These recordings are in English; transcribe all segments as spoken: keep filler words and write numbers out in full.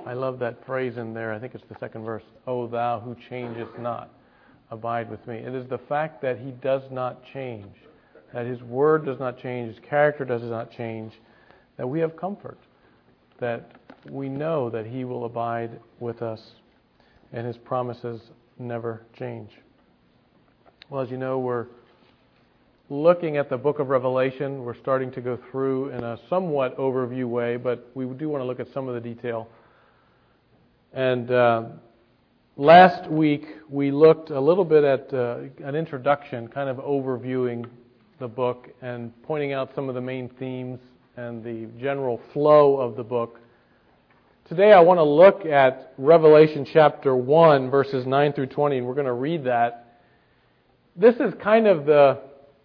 I love that phrase in there. I think it's the second verse. O thou who changest not, abide with me. It is the fact that he does not change, that his word does not change, his character does not change, that we have comfort, that we know that he will abide with us and his promises never change. Well, as you know, we're looking at the book of Revelation. We're starting to go through in a somewhat overview way, but we do want to look at some of the detail. And uh, last week we looked a little bit at uh, an introduction, kind of overviewing the book and pointing out some of the main themes and the general flow of the book. Today I want to look at Revelation chapter one, verses nine through twenty, and we're going to read that. This is kind of the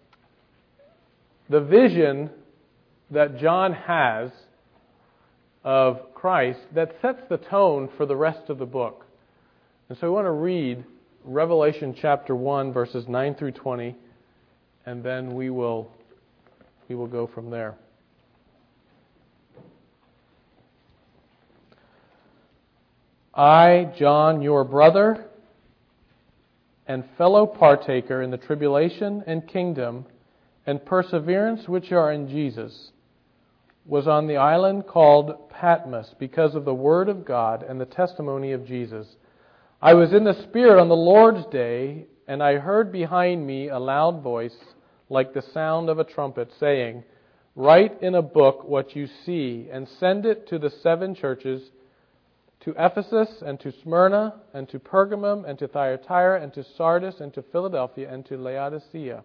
the vision that John has of Christ that sets the tone for the rest of the book. And so we want to read Revelation chapter one, verses nine through twenty, and then we will we will go from there. I, John, your brother and fellow partaker in the tribulation and kingdom and perseverance which are in Jesus, was on the island called Patmos because of the word of God and the testimony of Jesus. I was in the Spirit on the Lord's day, and I heard behind me a loud voice like the sound of a trumpet saying, "Write in a book what you see, and send it to the seven churches, to Ephesus, and to Smyrna, and to Pergamum, and to Thyatira, and to Sardis, and to Philadelphia, and to Laodicea."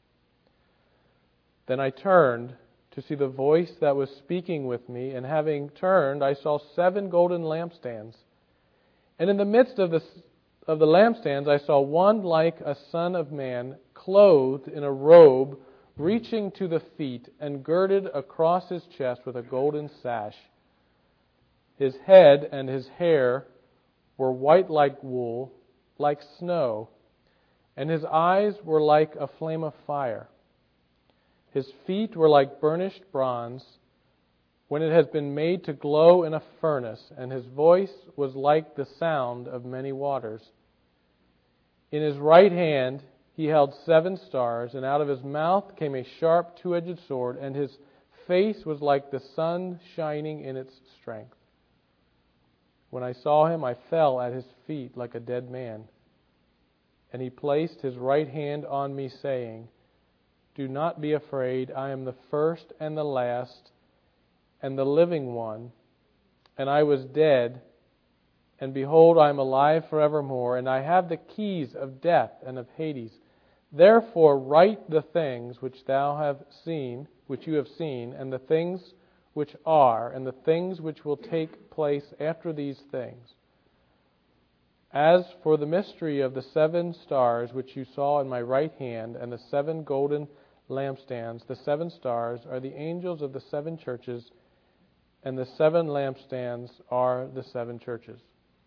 Then I turned to see the voice that was speaking with me, and having turned, I saw seven golden lampstands. And in the midst of the, of the lampstands, I saw one like a son of man, clothed in a robe reaching to the feet, and girded across his chest with a golden sash. His head and his hair were white like wool, like snow, and his eyes were like a flame of fire. His feet were like burnished bronze when it has been made to glow in a furnace, and his voice was like the sound of many waters. In his right hand he held seven stars, and out of his mouth came a sharp two-edged sword, and his face was like the sun shining in its strength. When I saw him, I fell at his feet like a dead man. And he placed his right hand on me, saying, "Do not be afraid. I am the first and the last and the living one. And I was dead, and behold, I am alive forevermore, and I have the keys of death and of Hades. Therefore write the things which thou have seen, which you have seen, and the things which are, and the things which will take place after these things. As for the mystery of the seven stars which you saw in my right hand, and the seven golden lampstands, the seven stars are the angels of the seven churches, and the seven lampstands are the seven churches."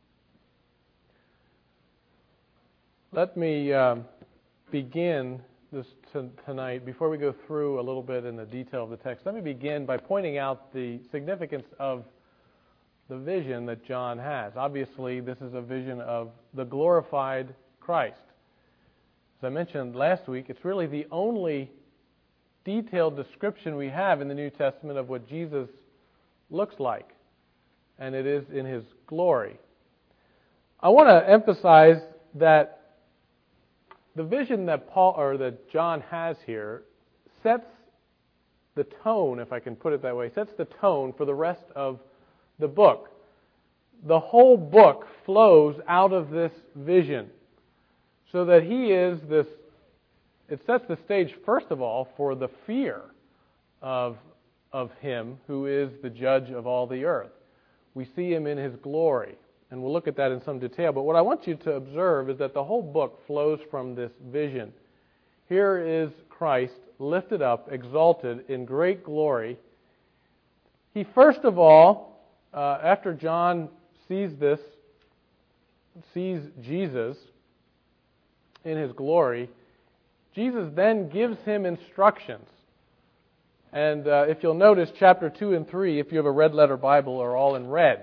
Let me um, begin this t- tonight, before we go through a little bit in the detail of the text, let me begin by pointing out the significance of the vision that John has. Obviously, this is a vision of the glorified Christ. As I mentioned last week, it's really the only detailed description we have in the New Testament of what Jesus looks like, and it is in his glory. I want to emphasize that the vision that Paul or that John has here sets the tone, if I can put it that way, sets the tone for the rest of the book. The whole book flows out of this vision, so that he is this, it sets the stage, first of all, for the fear of, of him who is the judge of all the earth. We see him in his glory, and we'll look at that in some detail. But what I want you to observe is that the whole book flows from this vision. Here is Christ lifted up, exalted in great glory. He first of all, uh, after John sees this, sees Jesus in his glory, Jesus then gives him instructions. And uh, if you'll notice, chapter two and three, if you have a red letter Bible, are all in red.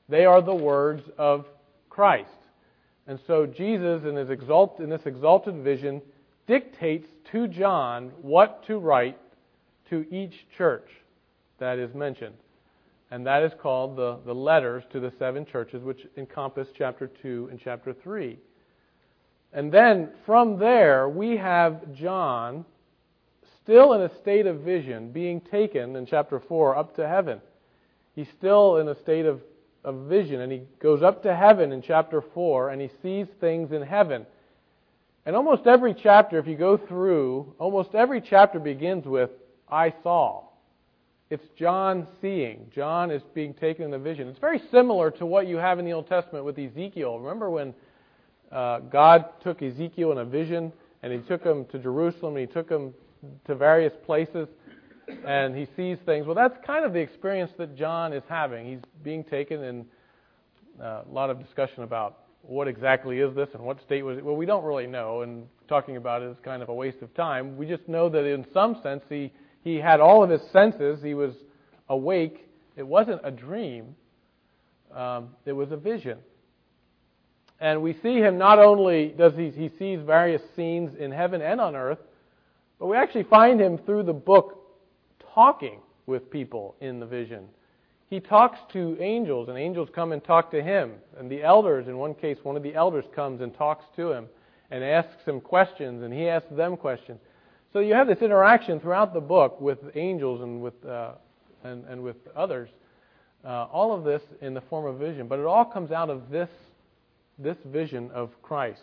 They are the words of Christ. And so Jesus, in his exalt, in this exalted vision, dictates to John what to write to each church that is mentioned. And that is called the, the letters to the seven churches, which encompass chapter two and chapter three. And then from there, we have John still in a state of vision, being taken in chapter four up to heaven. He's still in a state of, of vision, and he goes up to heaven in chapter four, and he sees things in heaven. And almost every chapter, if you go through, almost every chapter begins with, I saw. It's John seeing. John is being taken in a vision. It's very similar to what you have in the Old Testament with Ezekiel. Remember when uh, God took Ezekiel in a vision, and he took him to Jerusalem, and he took him to various places, and he sees things. Well, that's kind of the experience that John is having. He's being taken in uh, a lot of discussion about what exactly is this and what state was it. Well, we don't really know, and talking about it is kind of a waste of time. We just know that in some sense he, he had all of his senses. He was awake. It wasn't a dream. Um, it was a vision. And we see him not only does he, he sees various scenes in heaven and on earth, but we actually find him through the book talking with people in the vision. He talks to angels, and angels come and talk to him. And the elders, in one case, one of the elders comes and talks to him and asks him questions, and he asks them questions. So you have this interaction throughout the book with angels and with uh, and, and with others. Uh, all of this in the form of vision, but it all comes out of this this vision of Christ.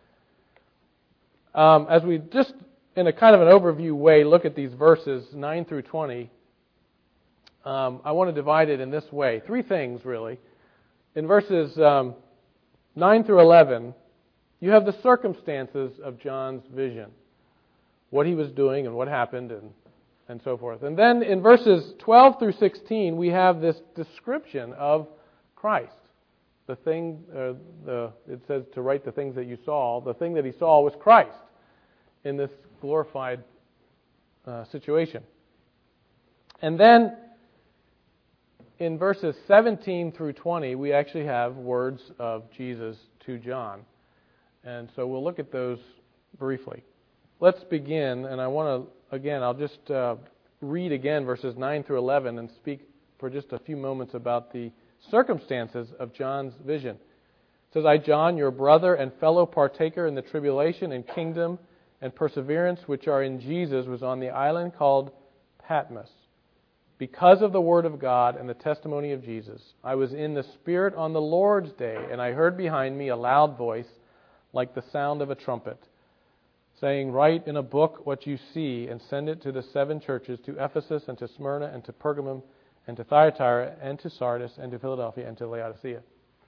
Um, as we just, in a kind of an overview way, look at these verses nine through twenty. Um, I want to divide it in this way. Three things, really. In verses um, nine through eleven, you have the circumstances of John's vision, what he was doing and what happened and, and so forth. And then in verses twelve through sixteen, we have this description of Christ. The thing, uh, the it says to write the things that you saw. The thing that he saw was Christ in this glorified uh, situation. And then in verses seventeen through twenty, we actually have words of Jesus to John. And so we'll look at those briefly. Let's begin, and I want to, again, I'll just uh, read again verses nine through eleven and speak for just a few moments about the circumstances of John's vision. It says, I, John, your brother and fellow partaker in the tribulation and kingdom and perseverance which are in Jesus, was on the island called Patmos. Because of the word of God and the testimony of Jesus, I was in the Spirit on the Lord's day, and I heard behind me a loud voice like the sound of a trumpet, saying, write in a book what you see and send it to the seven churches, to Ephesus and to Smyrna and to Pergamum and to Thyatira and to Sardis and to Philadelphia and to Laodicea.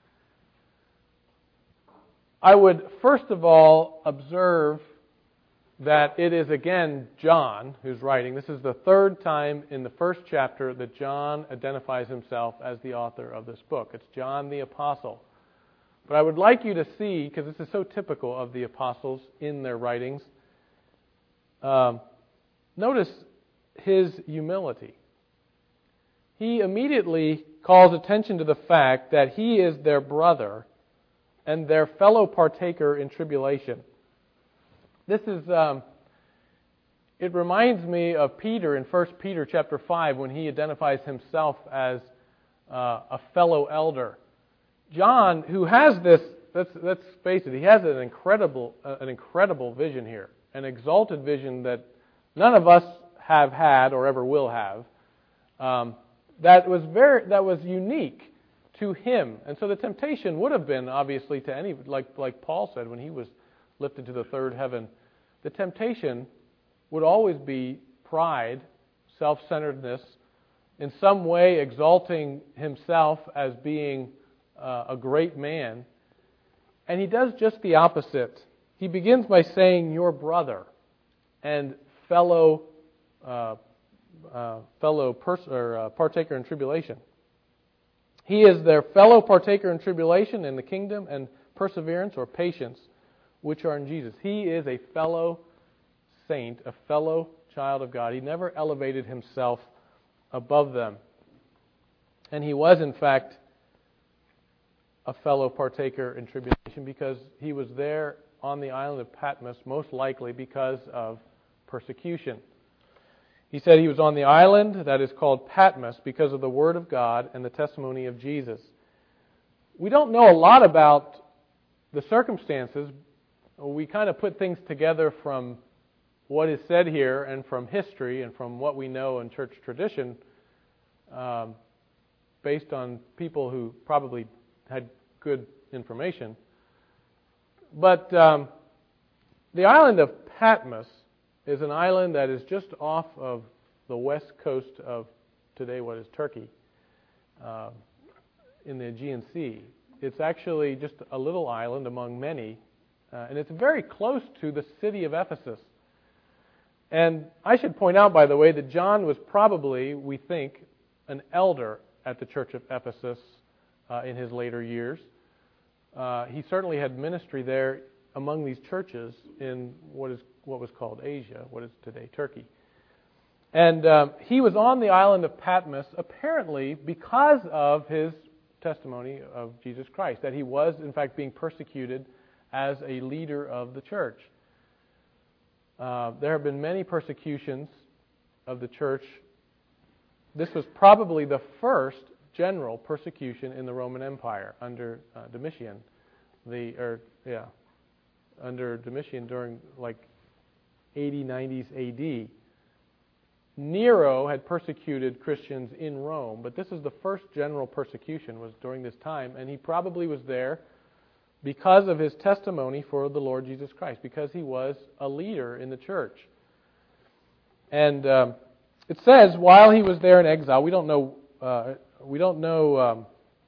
I would first of all observe that it is again John who's writing. This is the third time in the first chapter that John identifies himself as the author of this book. It's John the Apostle. But I would like you to see, because this is so typical of the apostles in their writings, um, notice his humility. He immediately calls attention to the fact that he is their brother and their fellow partaker in tribulation. This is, um, it reminds me of Peter in First Peter chapter five when he identifies himself as uh, a fellow elder. John, who has this, let's, let's face it, he has an incredible, uh, an incredible vision here, an exalted vision that none of us have had or ever will have. Um, that was very, that was unique to him, and so the temptation would have been obviously to any, like like Paul said when he was lifted to the third heaven, the temptation would always be pride, self-centeredness, in some way exalting himself as being uh, a great man. And he does just the opposite. He begins by saying, your brother and fellow uh, uh, fellow pers- or, uh, partaker in tribulation. He is their fellow partaker in tribulation in the kingdom and perseverance or patience, which are in Jesus. He is a fellow saint, a fellow child of God. He never elevated himself above them. And he was, in fact, a fellow partaker in tribulation because he was there on the island of Patmos, most likely because of persecution. He said he was on the island that is called Patmos because of the Word of God and the testimony of Jesus. We don't know a lot about the circumstances. We kind of put things together from what is said here and from history and from what we know in church tradition, um, based on people who probably had good information. But um, the island of Patmos is an island that is just off of the west coast of today what is Turkey, uh, in the Aegean Sea. It's actually just a little island among many, uh, and it's very close to the city of Ephesus. And I should point out, by the way, that John was probably, we think, an elder at the church of Ephesus uh, in his later years. Uh, he certainly had ministry there among these churches in what is what was called Asia, what is today Turkey. And um, he was on the island of Patmos apparently because of his testimony of Jesus Christ, that he was in fact being persecuted as a leader of the church. Uh, there have been many persecutions of the church. This was probably the first general persecution in the Roman Empire under uh, Domitian, the or yeah, under Domitian during like eighty, nineties A D. Nero had persecuted Christians in Rome, but this is the first general persecution was during this time, and he probably was there because of his testimony for the Lord Jesus Christ, because he was a leader in the church. And um, it says while he was there in exile, we don't know uh, we don't know um,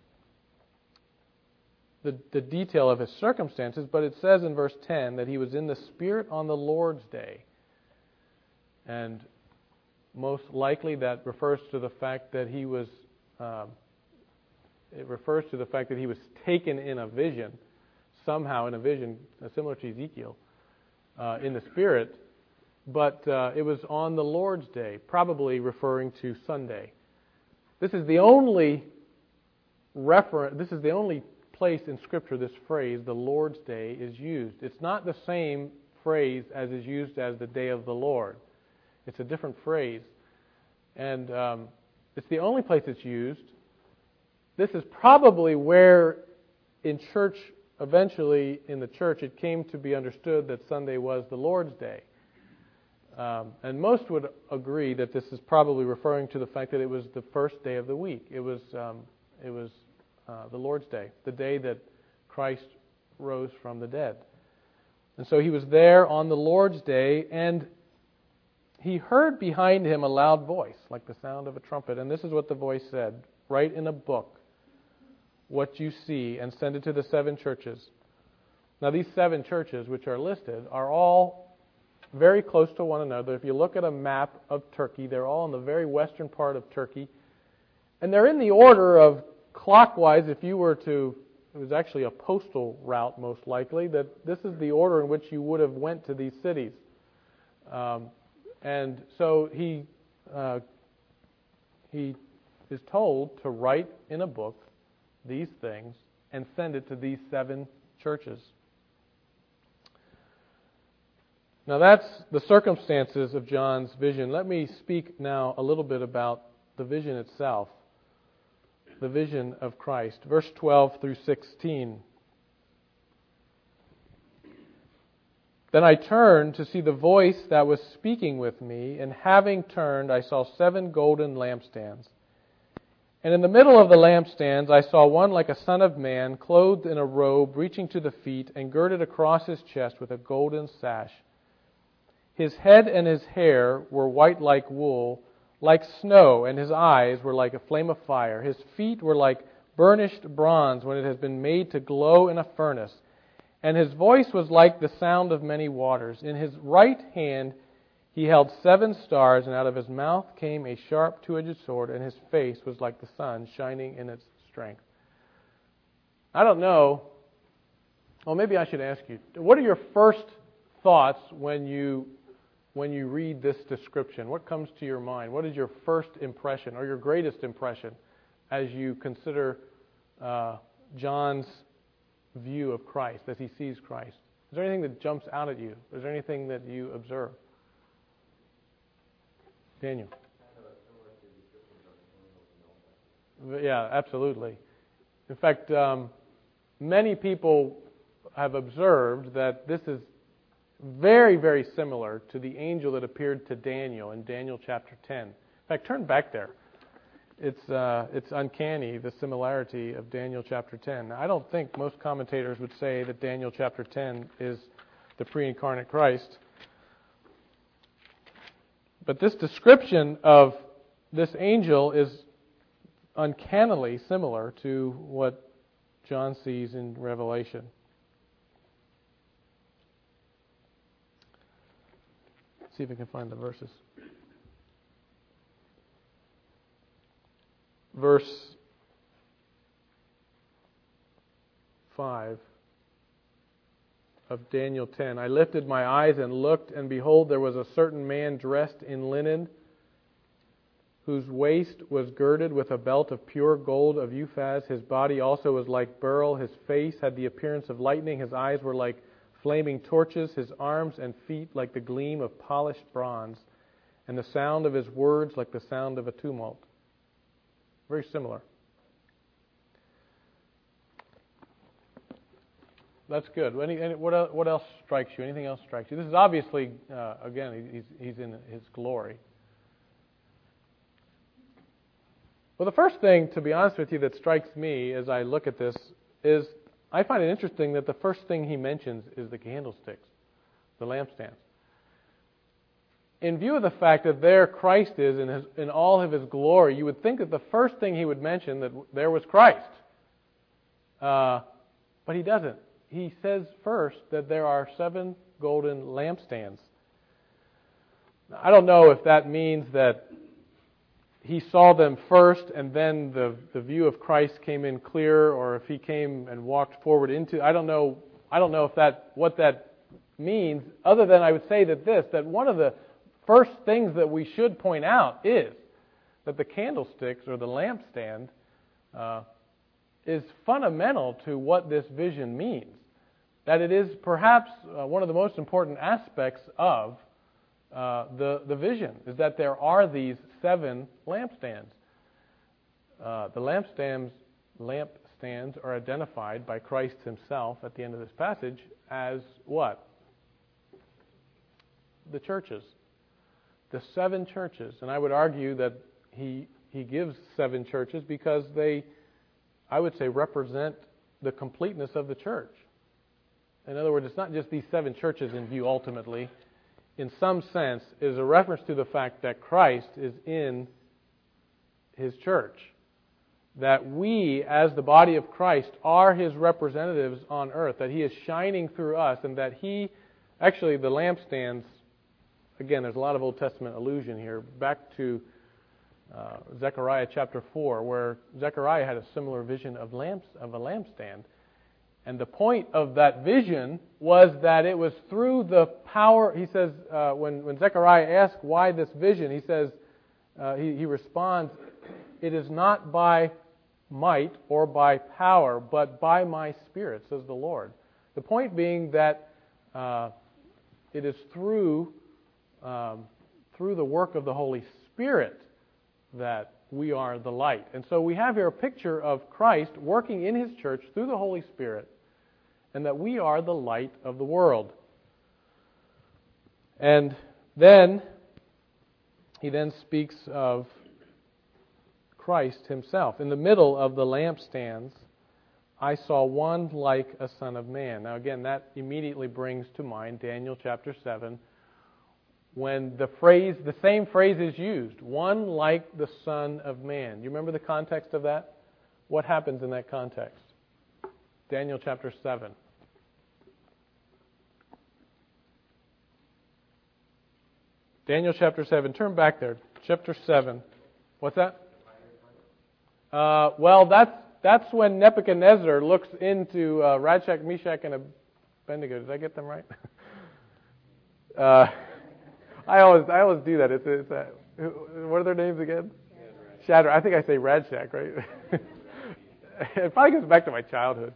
the the detail of his circumstances, but it says in verse ten that he was in the Spirit on the Lord's day, and most likely that refers to the fact that he was. Um, it refers to the fact that he was taken in a vision. Somehow in a vision, uh, similar to Ezekiel, uh, in the Spirit, but uh, it was on the Lord's Day, probably referring to Sunday. This is the only refer- This is the only place in Scripture this phrase, the Lord's Day, is used. It's not the same phrase as is used as the Day of the Lord. It's a different phrase, and um, it's the only place it's used. This is probably where in church. Eventually, in the church, it came to be understood that Sunday was the Lord's Day. Um, and most would agree that this is probably referring to the fact that it was the first day of the week. It was um, it was uh, the Lord's Day, the day that Christ rose from the dead. And so he was there on the Lord's Day, and he heard behind him a loud voice, like the sound of a trumpet. And this is what the voice said, "Write in a book what you see, and send it to the seven churches." Now, these seven churches, which are listed, are all very close to one another. If you look at a map of Turkey, they're all in the very western part of Turkey. And they're in the order of clockwise, if you were to, it was actually a postal route most likely, that this is the order in which you would have went to these cities. Um, and so he, uh, he is told to write in a book these things and send it to these seven churches. Now that's the circumstances of John's vision. Let me speak now a little bit about the vision itself, the vision of Christ. Verse twelve through sixteen. Then I turned to see the voice that was speaking with me, and having turned, I saw seven golden lampstands. And in the middle of the lampstands I saw one like a son of man, clothed in a robe reaching to the feet, and girded across his chest with a golden sash. His head and his hair were white like wool, like snow, and his eyes were like a flame of fire. His feet were like burnished bronze when it has been made to glow in a furnace. And his voice was like the sound of many waters. In his right hand he held seven stars, and out of his mouth came a sharp two-edged sword, and his face was like the sun shining in its strength. I don't know. Well, maybe I should ask you, what are your first thoughts when you when you read this description? What comes to your mind? What is your first impression or your greatest impression as you consider uh, John's view of Christ as he sees Christ? Is there anything that jumps out at you? Is there anything that you observe? Daniel. Yeah, absolutely. In fact, um, many people have observed that this is very, very similar to the angel that appeared to Daniel in Daniel chapter ten. In fact, turn back there. It's uh, it's uncanny, the similarity of Daniel chapter ten. Now, I don't think most commentators would say that Daniel chapter ten is the pre-incarnate Christ. But this description of this angel is uncannily similar to what John sees in Revelation. Let's see if I can find the verses. Verse five of Daniel ten. I lifted my eyes and looked, and behold, there was a certain man dressed in linen, whose waist was girded with a belt of pure gold of Uphaz. His body also was like beryl. His face had the appearance of lightning. His eyes were like flaming torches. His arms and feet like the gleam of polished bronze. And the sound of his words like the sound of a tumult. Very similar. That's good. Any, any, what, else, what else strikes you? Anything else strikes you? This is obviously, uh, again, he's, he's in his glory. Well, the first thing, to be honest with you, that strikes me as I look at this is I find it interesting that the first thing he mentions is the candlesticks, the lampstands. In view of the fact that there Christ is in, his, in all of His glory, you would think that the first thing he would mention that there was Christ. Uh, but he doesn't. He says first that there are seven golden lampstands. I don't know if that means that he saw them first and then the, the view of Christ came in clear, or if he came and walked forward into, I don't know, I don't know if that, what that means, other than I would say that this, that one of the first things that we should point out is that the candlesticks or the lampstand uh, is fundamental to what this vision means. That it is perhaps uh, one of the most important aspects of uh, the, the vision, is that there are these seven lampstands. Uh, the lampstands, lampstands are identified by Christ Himself at the end of this passage as what? The churches. The seven churches. And I would argue that he he gives seven churches because they, I would say, represent the completeness of the church. In other words, it's not just these seven churches in view ultimately. In some sense, it is a reference to the fact that Christ is in His church. That we, as the body of Christ, are His representatives on earth. That He is shining through us, and that He, actually the lampstands, again, there's a lot of Old Testament allusion here. Back to uh, Zechariah chapter four, where Zechariah had a similar vision of lamps of a lampstand. And the point of that vision was that it was through the power, he says, uh, when, when Zechariah asked why this vision, he says, uh, he, he responds, it is not by might or by power, but by my Spirit, says the Lord. The point being that uh, it is through, um, through the work of the Holy Spirit that we are the light. And so we have here a picture of Christ working in His church through the Holy Spirit, and that we are the light of the world. And then, he then speaks of Christ Himself. In the middle of the lampstands, I saw one like a son of man. Now again, that immediately brings to mind Daniel chapter seven, when the phrase, the same phrase is used, one like the Son of Man. You remember the context of that? What happens in that context? Daniel chapter seven. Daniel chapter seven. Turn back there. Chapter seven. What's that? Uh, well, that's that's when Nebuchadnezzar looks into uh, Shadrach, Meshach, and Abednego. Did I get them right? uh, I always I always do that. It's, it's a, what are their names again? Shadrach. I think I say Shadrach, right? it probably goes back to my childhood.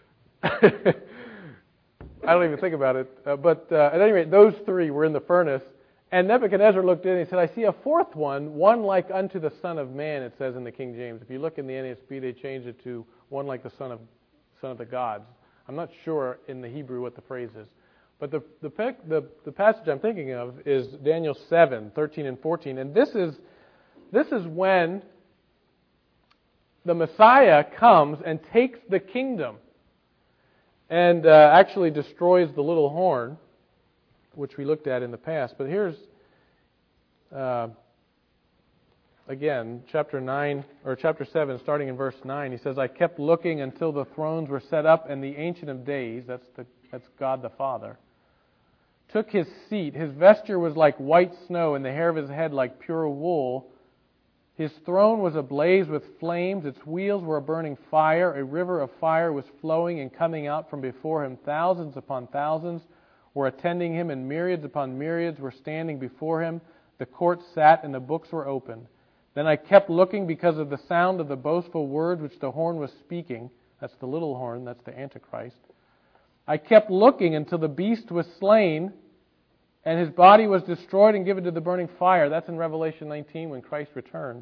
I don't even think about it. Uh, but uh, at any rate, those three were in the furnace. And Nebuchadnezzar looked in and he said, I see a fourth one, one like unto the Son of Man, it says in the King James. If you look in the N A S B, they changed it to one like the Son of Son of the Gods. I'm not sure in the Hebrew what the phrase is. But the the, the the passage I'm thinking of is Daniel seven, thirteen and fourteen. And this is this is when the Messiah comes and takes the kingdom and uh, actually destroys the little horn, which we looked at in the past. But here's, uh, again, chapter nine, or chapter seven, starting in verse nine. He says, I kept looking until the thrones were set up, and the Ancient of Days, that's the that's God the Father, took his seat. His vesture was like white snow, and the hair of his head like pure wool. His throne was ablaze with flames. Its wheels were a burning fire. A river of fire was flowing and coming out from before him. Thousands upon thousands were attending him, and myriads upon myriads were standing before him. The court sat, and the books were opened. Then I kept looking because of the sound of the boastful words which the horn was speaking. That's the little horn, that's the Antichrist. I kept looking until the beast was slain, and his body was destroyed and given to the burning fire. That's in Revelation nineteen when Christ returns.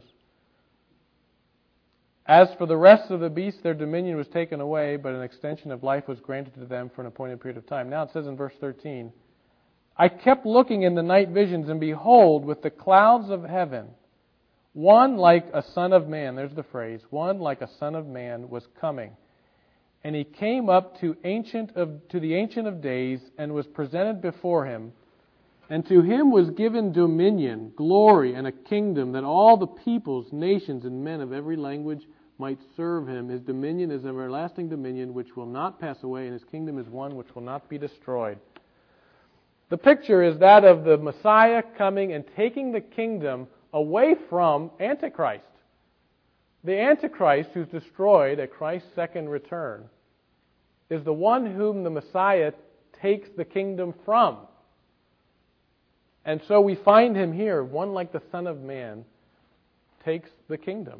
As for the rest of the beasts, their dominion was taken away, but an extension of life was granted to them for an appointed period of time. Now it says in verse thirteen, I kept looking in the night visions, and behold, with the clouds of heaven, one like a son of man, there's the phrase, one like a son of man was coming. And he came up to ancient of to the Ancient of Days, and was presented before him. And to him was given dominion, glory, and a kingdom, that all the peoples, nations, and men of every language might serve him. His dominion is an everlasting dominion which will not pass away, and his kingdom is one which will not be destroyed. The picture is that of the Messiah coming and taking the kingdom away from Antichrist. The Antichrist, who's destroyed at Christ's second return, is the one whom the Messiah takes the kingdom from. And so we find him here, one like the Son of Man, takes the kingdom.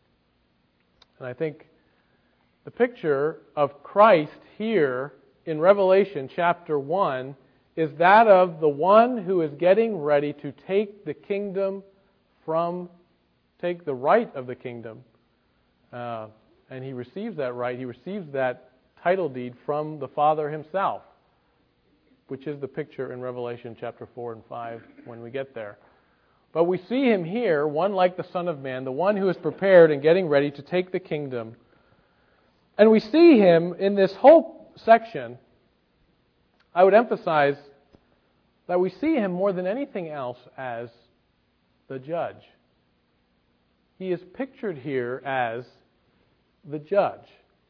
And I think the picture of Christ here in Revelation chapter one is that of the one who is getting ready to take the kingdom from, take the right of the kingdom. Uh, and he receives that right, he receives that title deed from the Father himself, which is the picture in Revelation chapter four and five when we get there. But we see him here, one like the Son of Man, the one who is prepared and getting ready to take the kingdom. And we see him in this whole section. I would emphasize that we see him more than anything else as the judge. He is pictured here as the judge.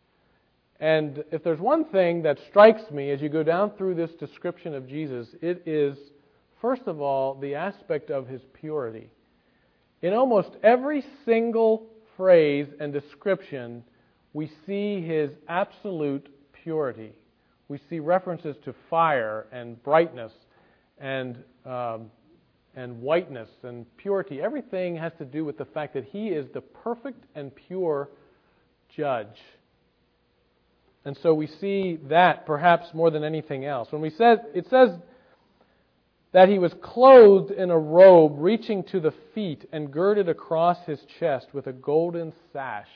And if there's one thing that strikes me as you go down through this description of Jesus, it is, first of all, the aspect of his purity. In almost every single phrase and description, we see his absolute purity. We see references to fire and brightness and um, and whiteness and purity. Everything has to do with the fact that he is the perfect and pure judge. And so we see that perhaps more than anything else. When we said, it says that he was clothed in a robe reaching to the feet and girded across his chest with a golden sash.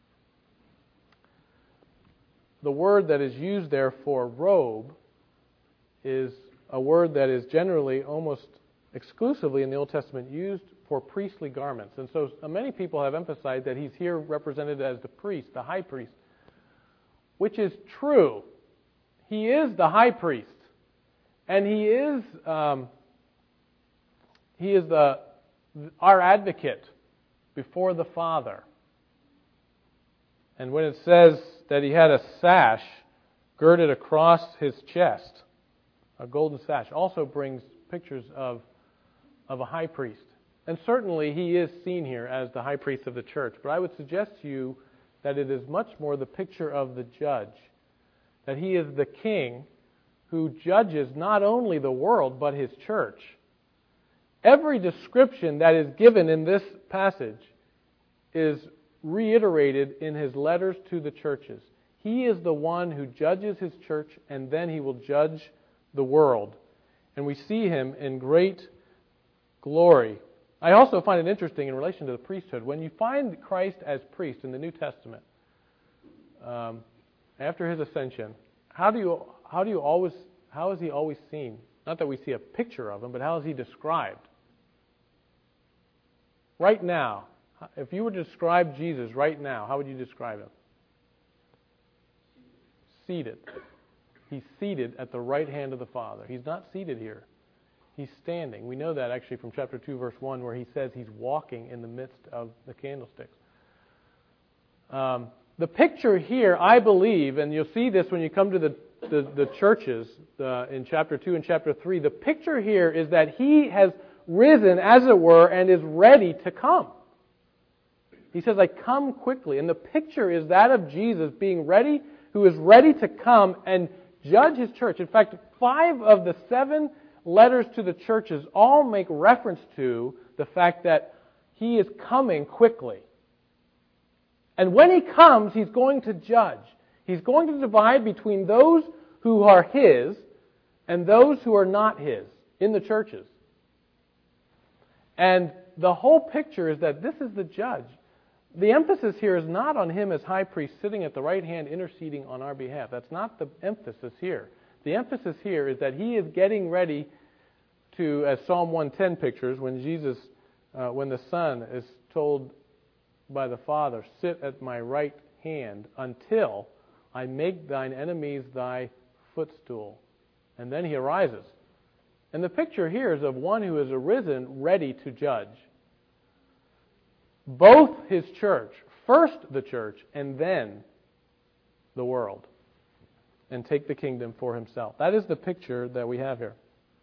The word that is used there for robe is a word that is generally almost exclusively in the Old Testament used for priestly garments. And so many people have emphasized that he's here represented as the priest, the high priest, which is true. He is the high priest. And he is um, he is the our advocate before the Father. And when it says that he had a sash girded across his chest, a golden sash, also brings pictures of, of a high priest. And certainly he is seen here as the high priest of the church. But I would suggest to you that it is much more the picture of the judge. That he is the king who judges not only the world, but his church. Every description that is given in this passage is reiterated in his letters to the churches. He is the one who judges his church, and then he will judge the world. And we see him in great glory. I also find it interesting in relation to the priesthood. When you find Christ as priest in the New Testament, um, after his ascension, how do you how do you always how is he always seen? Not that we see a picture of him, but how is he described? Right now, if you were to describe Jesus right now, how would you describe him? Seated. He's seated at the right hand of the Father. He's not seated here. He's standing. We know that actually from chapter two, verse one, where he says he's walking in the midst of the candlesticks. Um, the picture here, I believe, and you'll see this when you come to the, the, the churches uh, in chapter two and chapter three, the picture here is that he has risen, as it were, and is ready to come. He says, I come quickly. And the picture is that of Jesus being ready, who is ready to come and judge his church. In fact, five of the seven letters to the churches all make reference to the fact that he is coming quickly. And when he comes, he's going to judge. He's going to divide between those who are his and those who are not his in the churches. And the whole picture is that this is the judge. The emphasis here is not on him as high priest sitting at the right hand interceding on our behalf. That's not the emphasis here. The emphasis here is that he is getting ready to, as Psalm one ten pictures, when Jesus, uh, when the Son is told by the Father, sit at my right hand until I make thine enemies thy footstool. And then he arises. And the picture here is of one who has arisen ready to judge. Both his church, first the church, and then the world, and take the kingdom for himself. That is the picture that we have here.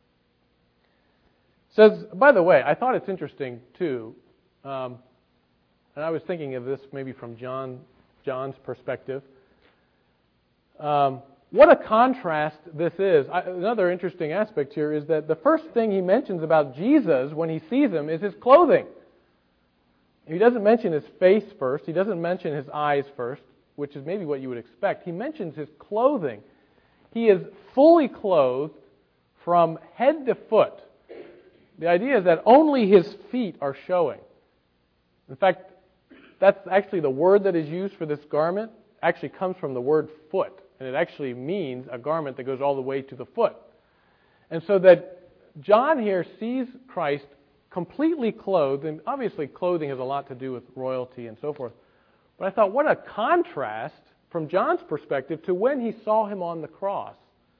It says, by the way, I thought it's interesting too, um, and I was thinking of this maybe from John John's perspective. Um, what a contrast this is. I, another interesting aspect here is that the first thing he mentions about Jesus when he sees him is his clothing. He doesn't mention his face first. He doesn't mention his eyes first, which is maybe what you would expect. He mentions his clothing. He is fully clothed from head to foot. The idea is that only his feet are showing. In fact, that's actually the word that is used for this garment actually comes from the word foot. And it actually means a garment that goes all the way to the foot. And so that John here sees Christ completely clothed, and obviously clothing has a lot to do with royalty and so forth. But I thought, what a contrast from John's perspective to when he saw him on the cross.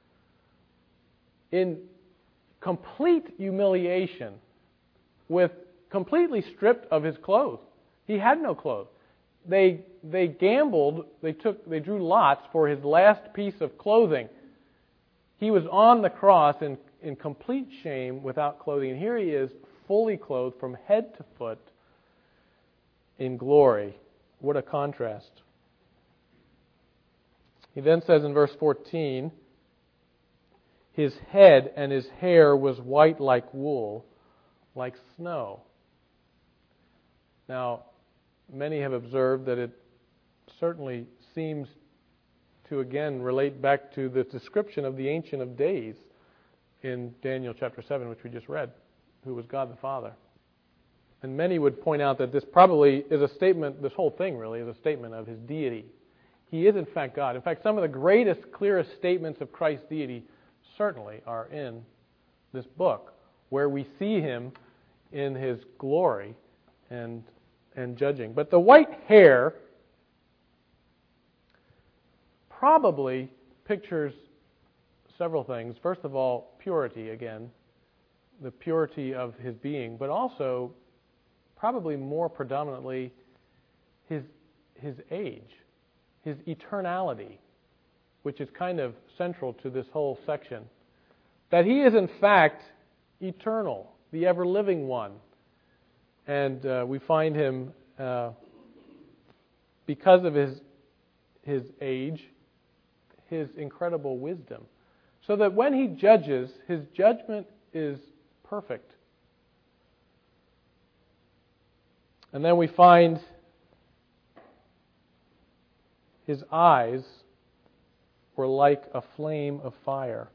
In complete humiliation, with completely stripped of his clothes. He had no clothes. They they gambled, they took they drew lots for his last piece of clothing. He was on the cross in, in complete shame without clothing. And here he is, fully clothed from head to foot in glory. What a contrast. He then says in verse fourteen, his head and his hair was white like wool, like snow. Now, many have observed that it certainly seems to again relate back to the description of the Ancient of Days in Daniel chapter seven, which we just read, who was God the Father. And many would point out that this probably is a statement, this whole thing really is a statement of his deity. He is in fact God. In fact, some of the greatest, clearest statements of Christ's deity certainly are in this book, where we see him in his glory and and judging. But the white hair probably pictures several things. First of all, purity again, the purity of his being, but also probably more predominantly his his age, his eternality, which is kind of central to this whole section. That he is in fact eternal, the ever-living one. And uh, we find him, uh, because of his his age, his incredible wisdom. So that when he judges, his judgment is perfect. And then we find his eyes were like a flame of fire.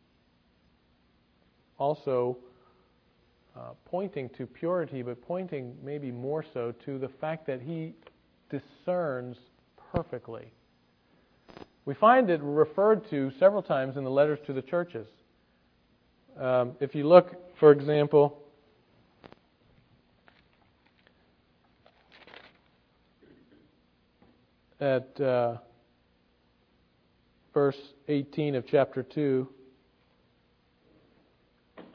Also, uh, pointing to purity, but pointing maybe more so to the fact that he discerns perfectly. We find it referred to several times in the letters to the churches. Um, if you look, for example, at uh, verse eighteen of chapter two, it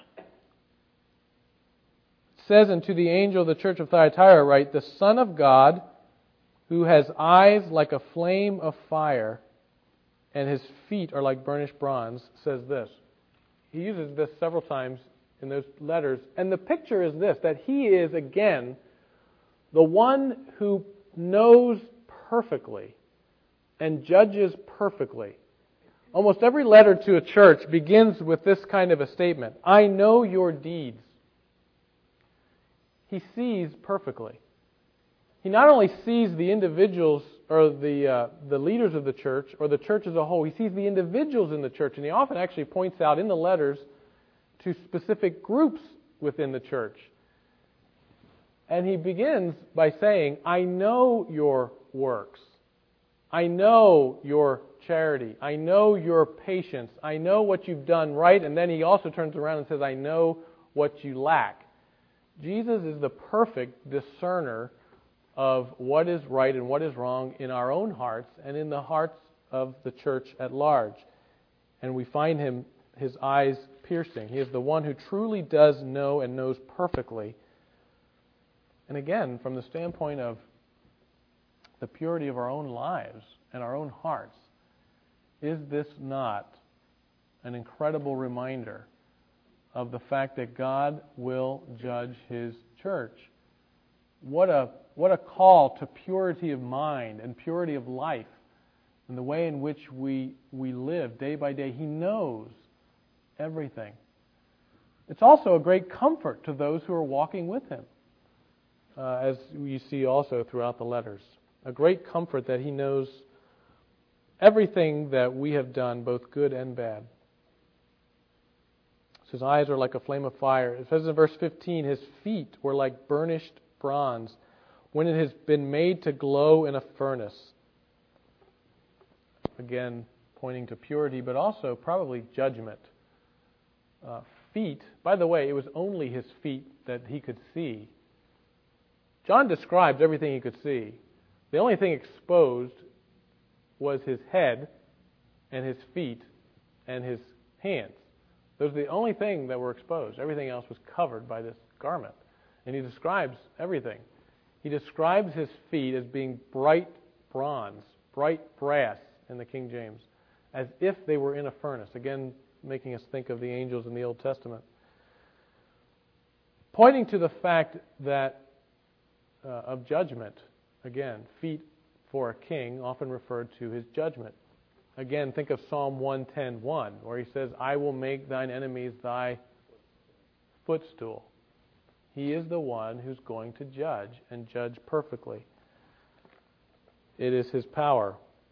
says, "And to the angel of the church of Thyatira write, the Son of God, who has eyes like a flame of fire, and his feet are like burnished bronze," says this. He uses this several times in those letters. And the picture is this, that he is, again, the one who knows perfectly and judges perfectly. Almost every letter to a church begins with this kind of a statement: I know your deeds. He sees perfectly. He not only sees the individuals or the uh, the leaders of the church or the church as a whole, he sees the individuals in the church, and he often actually points out in the letters to specific groups within the church. And he begins by saying, I know your works. I know your charity. I know your patience. I know what you've done right. And then he also turns around and says, I know what you lack. Jesus is the perfect discerner of what is right and what is wrong in our own hearts and in the hearts of the church at large. And we find him, his eyes piercing. He is the one who truly does know and knows perfectly. And again, from the standpoint of the purity of our own lives and our own hearts, is this not an incredible reminder of the fact that God will judge His church? What a what a call to purity of mind and purity of life and the way in which we we live day by day. He knows everything. It's also a great comfort to those who are walking with Him, uh, as you see also throughout the letters. A great comfort that He knows everything that we have done, both good and bad. His eyes are like a flame of fire. It says in verse fifteen, His feet were like burnished bronze when it has been made to glow in a furnace. Again, pointing to purity, but also probably judgment. Uh, feet, by the way, it was only His feet that He could see. John describes everything He could see. The only thing exposed was His head and His feet and His hands. Those are the only thing that were exposed. Everything else was covered by this garment. And He describes everything. He describes His feet as being bright bronze, bright brass in the King James, as if they were in a furnace. Again, making us think of the angels in the Old Testament. Pointing to the fact that uh, of judgment, again, feet for a king often referred to his judgment. Again, think of Psalm one ten one, where he says, I will make thine enemies thy footstool. He is the one who's going to judge and judge perfectly. It is His power.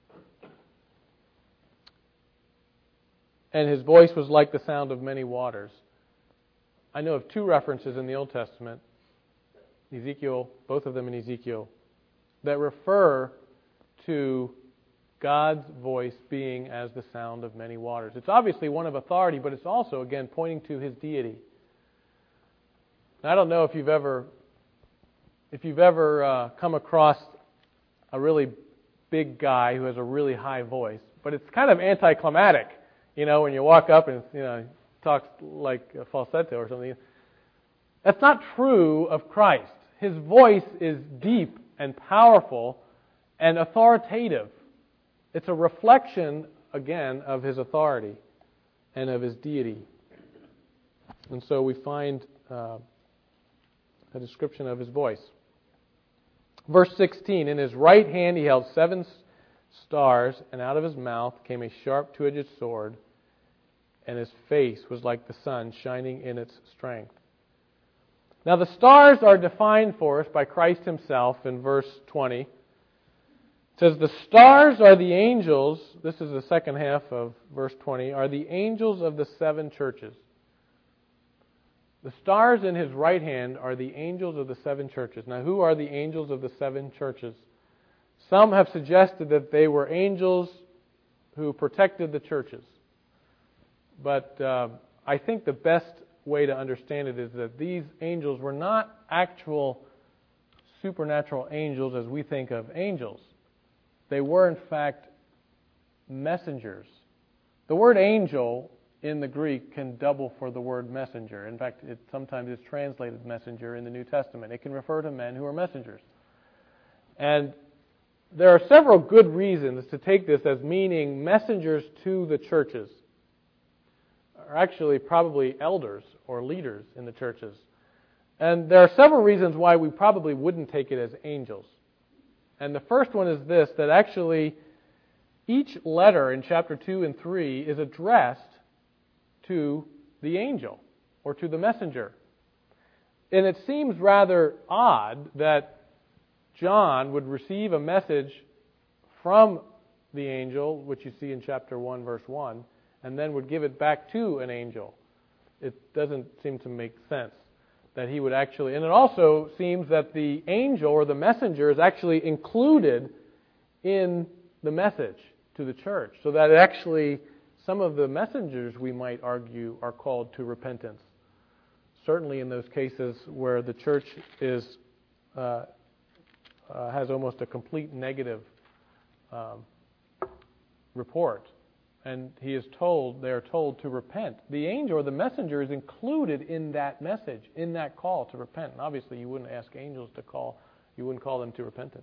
And His voice was like the sound of many waters. I know of two references in the Old Testament, Ezekiel, both of them in Ezekiel, that refer to God's voice being as the sound of many waters. It's obviously one of authority, but it's also, again, pointing to His deity. Now, I don't know if you've ever, if you've ever uh, come across a really big guy who has a really high voice, but it's kind of anticlimactic, you know, when you walk up and you know talks like a falsetto or something. That's not true of Christ. His voice is deep and powerful and authoritative. It's a reflection, again, of His authority and of His deity. And so we find uh, a description of His voice. Verse sixteen, in His right hand He held seven stars, and out of His mouth came a sharp two-edged sword, and His face was like the sun shining in its strength. Now the stars are defined for us by Christ Himself in verse twenty. It says, the stars are the angels, this is the second half of verse twenty, are the angels of the seven churches. The stars in his right hand are the angels of the seven churches. Now, who are the angels of the seven churches? Some have suggested that they were angels who protected the churches. But uh, I think the best way to understand it is that these angels were not actual supernatural angels as we think of angels. They were, in fact, messengers. The word angel in the Greek can double for the word messenger. In fact, it sometimes is translated messenger in the New Testament. It can refer to men who are messengers. And there are several good reasons to take this as meaning messengers to the churches, or actually probably elders or leaders in the churches. And there are several reasons why we probably wouldn't take it as angels. And the first one is this, that actually each letter in chapter two and three is addressed to the angel or to the messenger. And it seems rather odd that John would receive a message from the angel, which you see in chapter one, verse one, and then would give it back to an angel. It doesn't seem to make sense that he would actually... And it also seems that the angel or the messenger is actually included in the message to the church, so that it actually... Some of the messengers, we might argue, are called to repentance. Certainly in those cases where the church is uh, uh, has almost a complete negative um, report, and he is told, they are told to repent. The angel or the messenger is included in that message, in that call to repent. And obviously, you wouldn't ask angels to call; you wouldn't call them to repentance.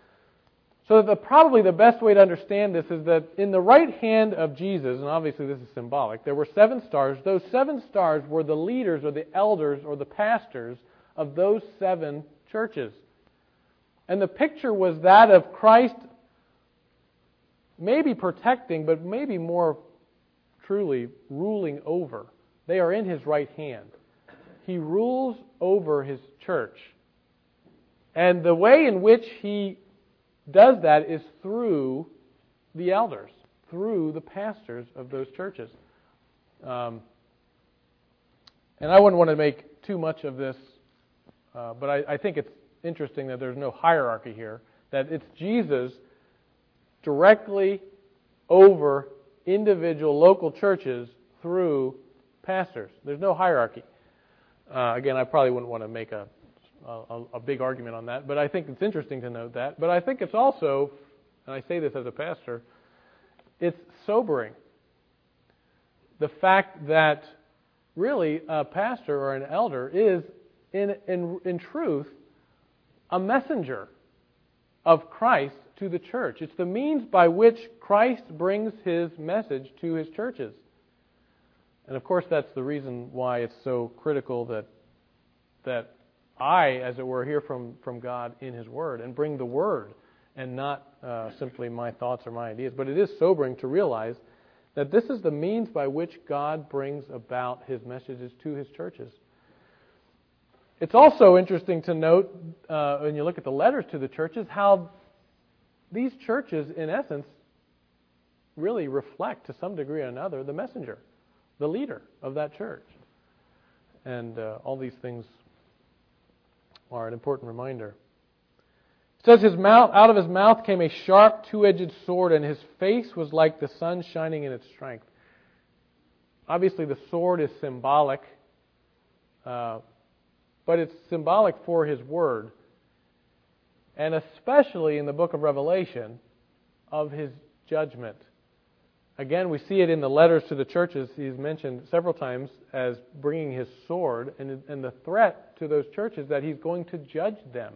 So the, probably the best way to understand this is that in the right hand of Jesus, and obviously this is symbolic, there were seven stars. Those seven stars were the leaders or the elders or the pastors of those seven churches. And the picture was that of Christ maybe protecting, but maybe more truly ruling over. They are in His right hand. He rules over His church. And the way in which He does that is through the elders, through the pastors of those churches. Um, and I wouldn't want to make too much of this, uh, but I, I think it's interesting that there's no hierarchy here, that it's Jesus directly over individual local churches through pastors. There's no hierarchy. Uh, again, I probably wouldn't want to make a A, a big argument on that, but I think it's interesting to note that. But I think it's also, and I say this as a pastor, it's sobering. The fact that really a pastor or an elder is, in, in, in truth, a messenger of Christ to the church. It's the means by which Christ brings His message to His churches. And of course, that's the reason why it's so critical that that I, as it were, hear from, from God in His Word and bring the Word and not uh, simply my thoughts or my ideas. But it is sobering to realize that this is the means by which God brings about His messages to His churches. It's also interesting to note, uh, when you look at the letters to the churches, how these churches, in essence, really reflect, to some degree or another, the messenger, the leader of that church. And uh, all these things are an important reminder. It says, his mouth, out of his mouth came a sharp, two-edged sword, and his face was like the sun shining in its strength. Obviously, the sword is symbolic, uh, but it's symbolic for His Word, and especially in the book of Revelation, of His judgment. Again, we see it in the letters to the churches. He's mentioned several times as bringing His sword and, and the threat to those churches that He's going to judge them.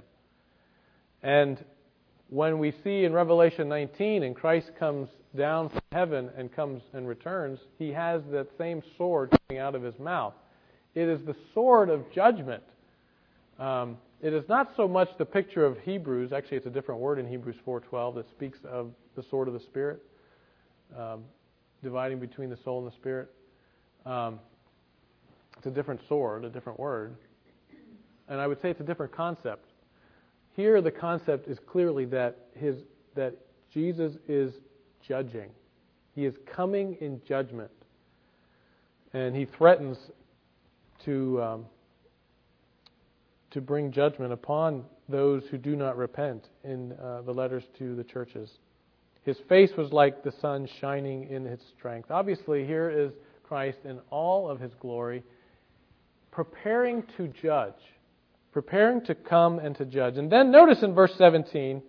And when we see in Revelation nineteen, and Christ comes down from heaven and comes and returns, He has that same sword coming out of His mouth. It is the sword of judgment. Um, it is not so much the picture of Hebrews. Actually, it's a different word in Hebrews four twelve that speaks of the sword of the Spirit. Um, dividing between the soul and the spirit. Um, it's a different sword, a different word. And I would say it's a different concept. Here the concept is clearly that his that Jesus is judging. He is coming in judgment. And he threatens to um, to bring judgment upon those who do not repent in uh, the letters to the churches. His face was like the sun shining in its strength. Obviously, here is Christ in all of his glory, preparing to judge, preparing to come and to judge. And then notice in verse seventeen,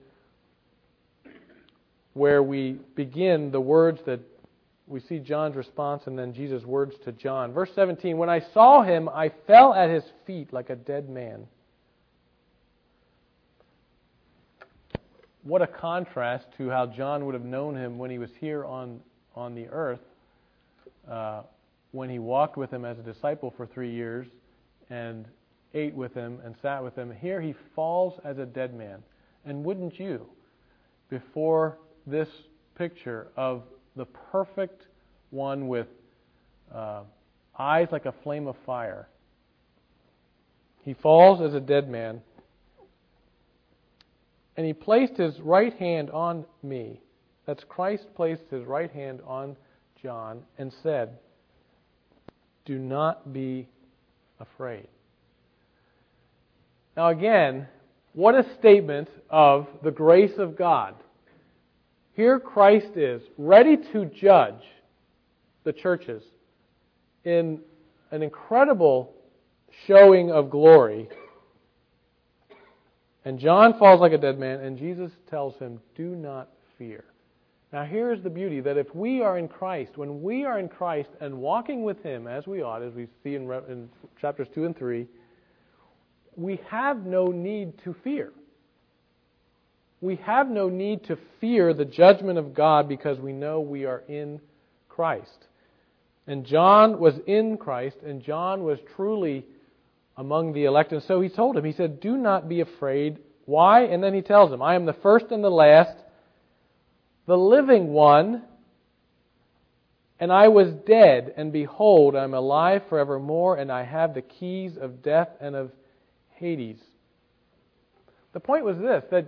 where we begin the words that we see John's response and then Jesus' words to John. Verse seventeen, when I saw him, I fell at his feet like a dead man. What a contrast to how John would have known him when he was here on, on the earth, uh, when he walked with him as a disciple for three years and ate with him and sat with him. Here he falls as a dead man. And wouldn't you, before this picture of the perfect one with uh, eyes like a flame of fire, he falls as a dead man. And he placed his right hand on me. That's Christ placed his right hand on John and said, do not be afraid. Now again, what a statement of the grace of God. Here Christ is, ready to judge the churches in an incredible showing of glory. And John falls like a dead man, and Jesus tells him, do not fear. Now here's the beauty, that if we are in Christ, when we are in Christ and walking with him as we ought, as we see in, in chapters two and three, we have no need to fear. We have no need to fear the judgment of God because we know we are in Christ. And John was in Christ, and John was truly among the elect. And so he told him, he said, do not be afraid. Why? And then he tells him, I am the first and the last, the living one, and I was dead, and behold, I am alive forevermore, and I have the keys of death and of Hades. The point was this, that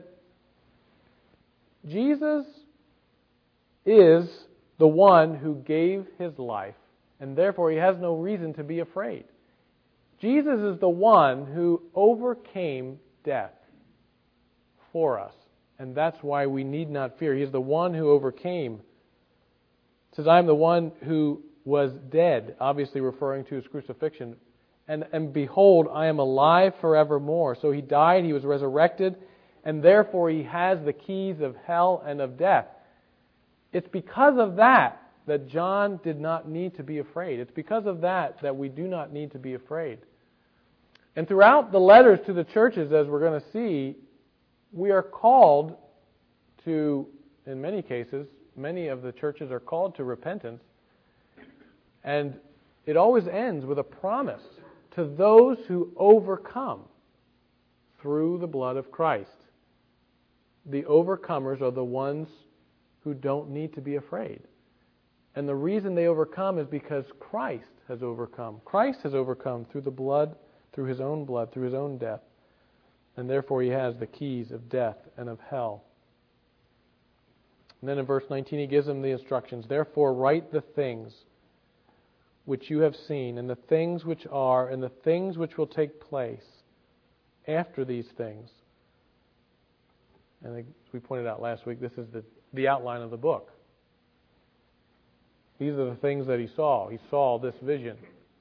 Jesus is the one who gave his life, and therefore he has no reason to be afraid. Jesus is the one who overcame death for us, and that's why we need not fear. He is the one who overcame. It says, I am the one who was dead, obviously referring to his crucifixion, and, and behold, I am alive forevermore. So he died, he was resurrected, and therefore he has the keys of hell and of death. It's because of that that John did not need to be afraid. It's because of that that we do not need to be afraid. And throughout the letters to the churches, as we're going to see, we are called to, in many cases, many of the churches are called to repentance. And it always ends with a promise to those who overcome through the blood of Christ. The overcomers are the ones who don't need to be afraid. And the reason they overcome is because Christ has overcome. Christ has overcome through the blood, through his own blood, through his own death. And therefore he has the keys of death and of hell. And then in verse nineteen he gives them the instructions. Therefore write the things which you have seen, and the things which are, and the things which will take place after these things. And as we pointed out last week, this is the, the outline of the book. These are the things that he saw. He saw this vision.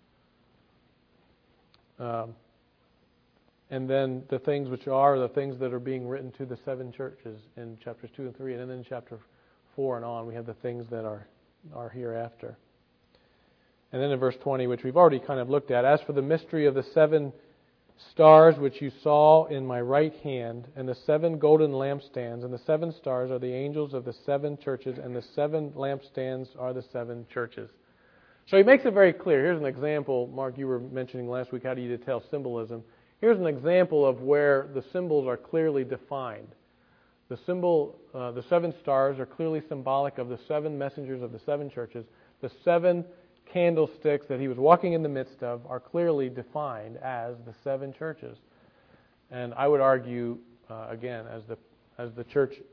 Um, and then the things which are the things that are being written to the seven churches in chapters two and three. And then in chapter four and on, we have the things that are, are hereafter. And then in verse twenty, which we've already kind of looked at, as for the mystery of the seven stars which you saw in my right hand, and the seven golden lampstands, and the seven stars are the angels of the seven churches, and the seven lampstands are the seven churches. So he makes it very clear. Here's an example, Mark, you were mentioning last week, how do you detail symbolism? Here's an example of where the symbols are clearly defined. The symbol, uh, the seven stars are clearly symbolic of the seven messengers of the seven churches. The seven candlesticks that he was walking in the midst of are clearly defined as the seven churches. And I would argue, uh, again, as the as the church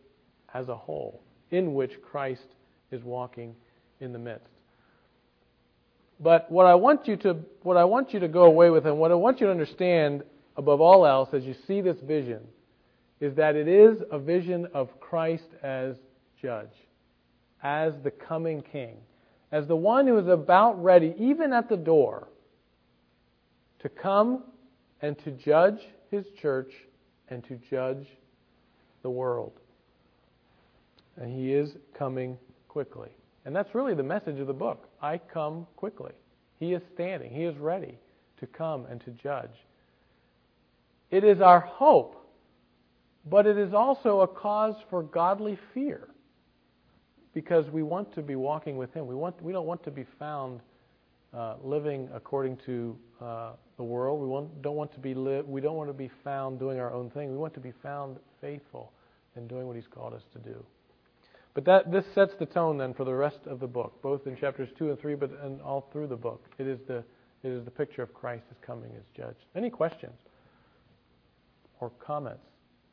as a whole, in which Christ is walking in the midst. But what I want you to what I want you to go away with, and what I want you to understand above all else as you see this vision, is that it is a vision of Christ as judge, as the coming king, as the one who is about ready, even at the door, to come and to judge his church and to judge the world. And he is coming quickly. And that's really the message of the book. I come quickly. He is standing. He is ready to come and to judge. It is our hope, but it is also a cause for godly fear, because we want to be walking with him. We want. We don't want to be found uh, living according to uh, the world. We want, don't want to be li- We don't want to be found doing our own thing. We want to be found faithful in doing what he's called us to do. But that this sets the tone then for the rest of the book, both in chapters two and three, but and all through the book. It is the it is the picture of Christ as coming as judge. Any questions or comments?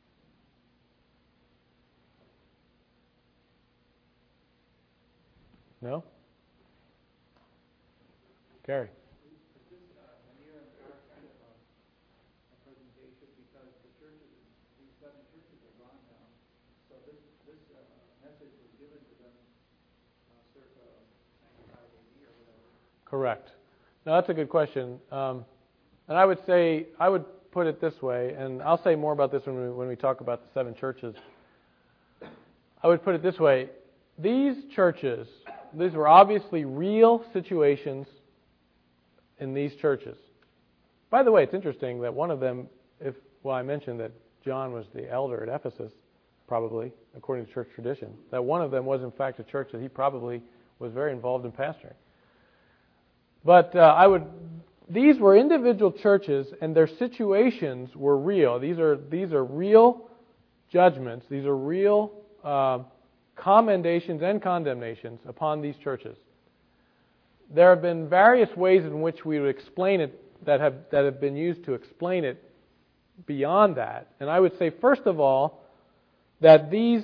No? Gary. Correct. Now that's a good question, um, and I would say I would put it this way, and I'll say more about this when we when we talk about the seven churches. I would put it this way: these churches, these were obviously real situations in these churches. By the way, it's interesting that one of them, if well, I mentioned that John was the elder at Ephesus, probably according to church tradition. That one of them was in fact a church that he probably was very involved in pastoring. But uh, I would. These were individual churches, and their situations were real. These are these are real judgments. These are real uh, commendations and condemnations upon these churches. There have been various ways in which we would explain it that have that have been used to explain it beyond that. And I would say, first of all, that these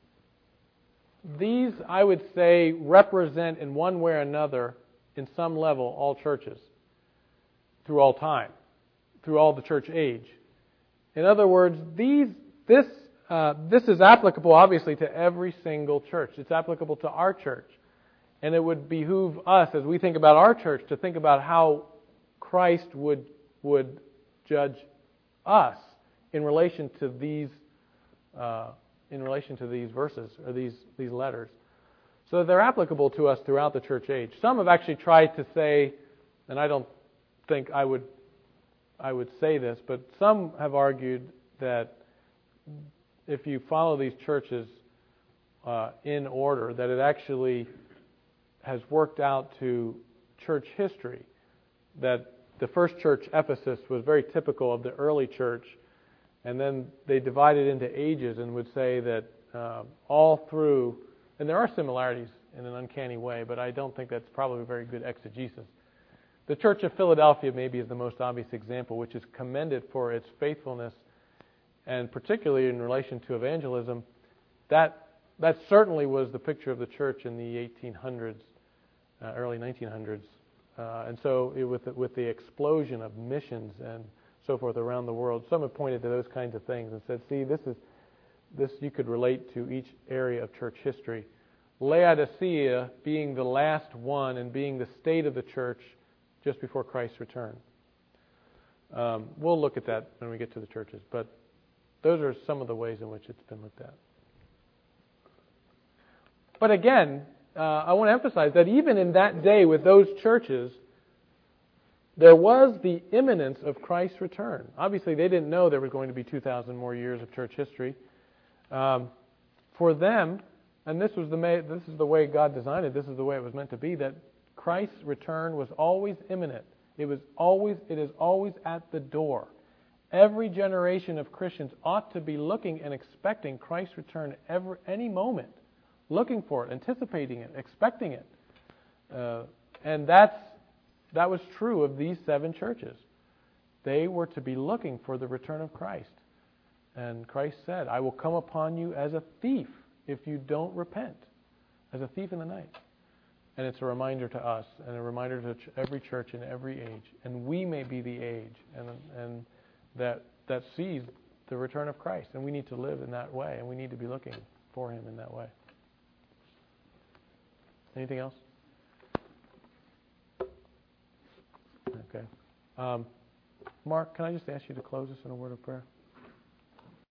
these I would say represent in one way or another, in some level, all churches through all time, through all the church age. In other words, these this uh, this is applicable obviously to every single church. It's applicable to our church, and it would behoove us as we think about our church to think about how Christ would would judge us in relation to these uh, in relation to these verses or these these letters. So they're applicable to us throughout the church age. Some have actually tried to say, and I don't think I would I would say this, but some have argued that if you follow these churches uh, in order, that it actually has worked out to church history. That the first church, Ephesus, was very typical of the early church, and then they divided into ages and would say that uh, all through. And there are similarities in an uncanny way, but I don't think that's probably a very good exegesis. The Church of Philadelphia maybe is the most obvious example, which is commended for its faithfulness, and particularly in relation to evangelism. That that certainly was the picture of the church in the eighteen hundreds, uh, early nineteen hundreds, uh, and so it, with the, with the explosion of missions and so forth around the world, some have pointed to those kinds of things and said, "See, this is." This you could relate to each area of church history. Laodicea being the last one and being the state of the church just before Christ's return. Um, we'll look at that when we get to the churches, but those are some of the ways in which it's been looked at. But again, uh, I want to emphasize that even in that day with those churches, there was the imminence of Christ's return. Obviously, they didn't know there was going to be two thousand more years of church history. Um, for them, and this was the may, this is the way God designed it. This is the way it was meant to be. That Christ's return was always imminent. It was always. It is always at the door. Every generation of Christians ought to be looking and expecting Christ's return every any moment, looking for it, anticipating it, expecting it, uh, and that's that was true of these seven churches. They were to be looking for the return of Christ. And Christ said, "I will come upon you as a thief if you don't repent, as a thief in the night. And it's a reminder to us, and a reminder to ch- every church in every age. And we may be the age, and and that that sees the return of Christ. And we need to live in that way, and we need to be looking for Him in that way. Anything else? Okay. Um, Mark, can I just ask you to close us in a word of prayer?